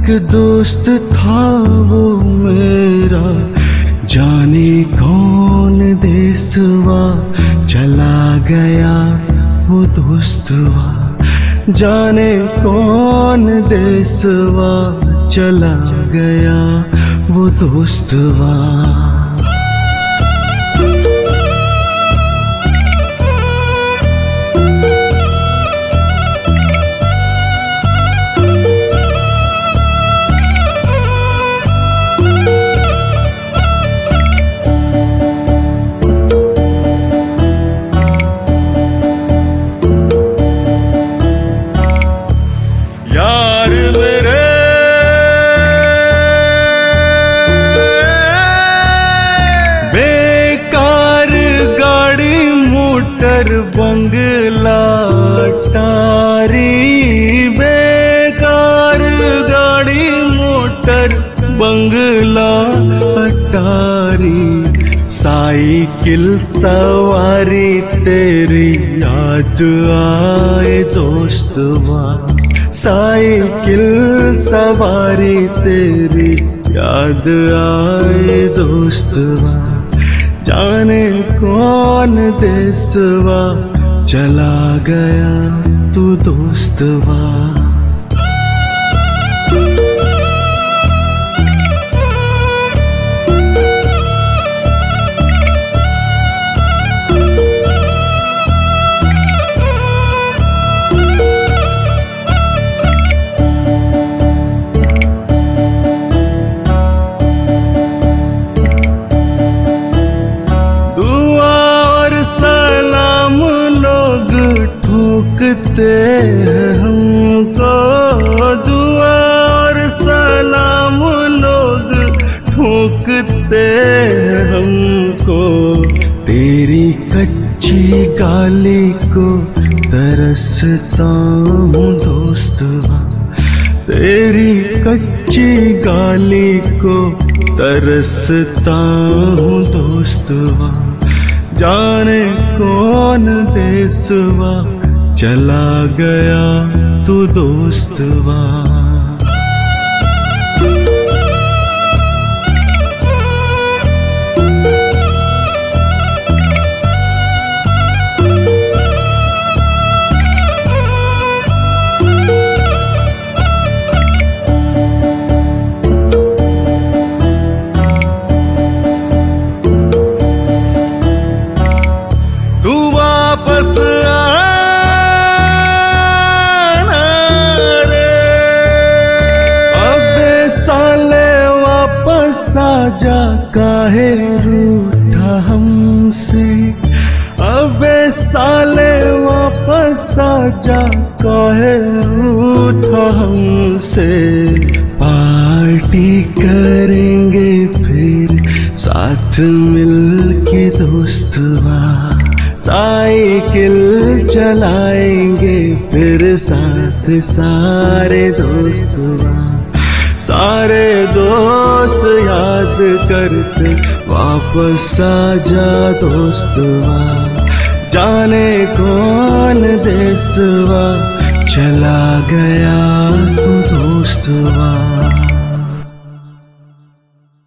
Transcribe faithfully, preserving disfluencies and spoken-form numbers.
एक दोस्त था वो मेरा, जाने कौन देसवा चला गया वो दोस्तवा, जाने कौन देसवा चला गया वो दोस्तवा। यार मेरे बेकार गाड़ी मोटर बंगला अटारी, बेकार गाड़ी मोटर बंगला अटारी, साइकिल सवारी तेरी याद आए दोस्तवा, साइकिल सवारी तेरी याद आए दोस्तवा, जाने कौन देसवा चला गया तू दोस्तवा। सलाम लोग ठोकते हैं हमको, दुआ और सलाम लोग ठोकते हैं हमको, तेरी कच्ची गाली को तरसता हूँ दोस्तवा, तेरी कच्ची गाली को तरसता हूँ दोस्तवा, जाने कौन देसवा चला गया तू दोस्तवा। वापस आना रे अबे साले, वापस आजा काहे रूठा हमसे, अबे साले वापस आजा काहे रूठा हमसे, पार्टी करेंगे फिर साथ मिल के दोस्तवा, साइकिल चलाएंगे फिर साथ सारे दोस्तवा, सारे दोस्त याद करते वापस आजा दोस्तवा, जाने कौन देसवा चला गया तू दोस्तवा।